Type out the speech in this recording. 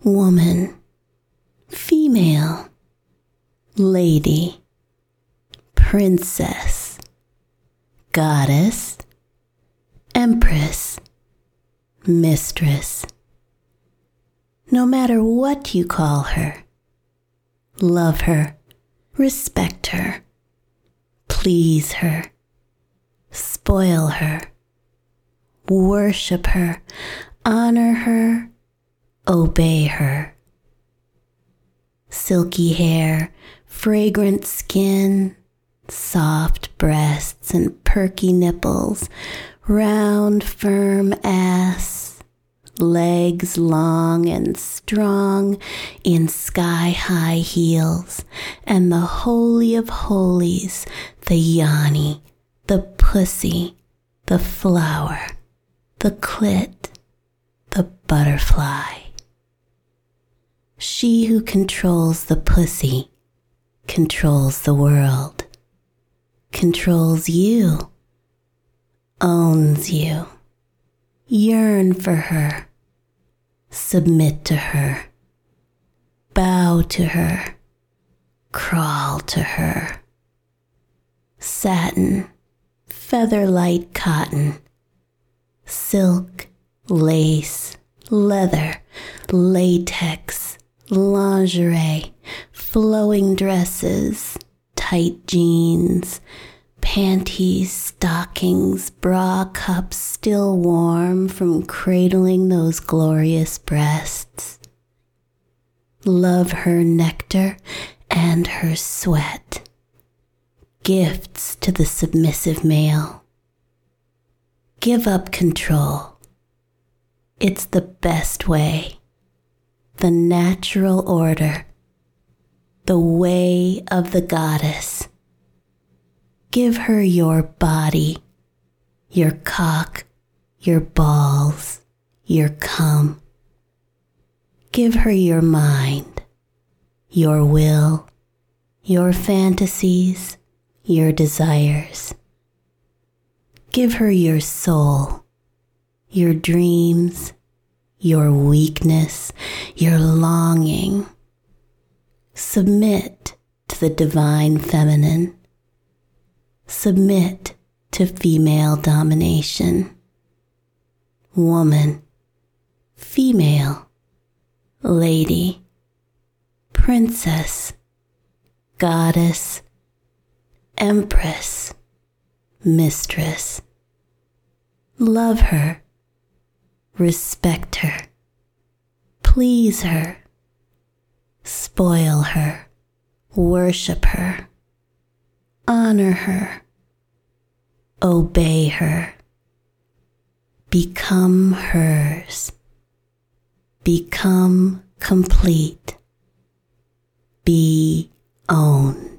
woman, female, lady, princess, goddess, empress, mistress. No matter what you call her, love her, respect her, please her, spoil her, worship her, honor her, obey her. Silky hair, fragrant skin, soft breasts and perky nipples, round, firm ass, legs long and strong in sky-high heels, and the holy of holies, the yoni, the pussy, the flower, the clit, the butterfly. She who controls the pussy controls the world, controls you, owns you. Yearn for her, submit to her, bow to her, crawl to her. Satin, feather-light cotton, silk, lace, leather, latex, lingerie, flowing dresses, tight jeans, panties, stockings, bra cups still warm from cradling those glorious breasts. Love her nectar and her sweat, gifts to the submissive male. Give up control. It's the best way, the natural order, the way of the goddess. Give her your body, your cock, your balls, your cum. Give her your mind, your will, your fantasies, your desires. Give her your soul, your dreams, your weakness, your longing. Submit to the divine feminine. Submit to female domination. Woman, female, lady, princess, goddess, empress, mistress. Love her, respect her, please her, spoil her, worship her, honor her, obey her, become hers, become complete, be owned.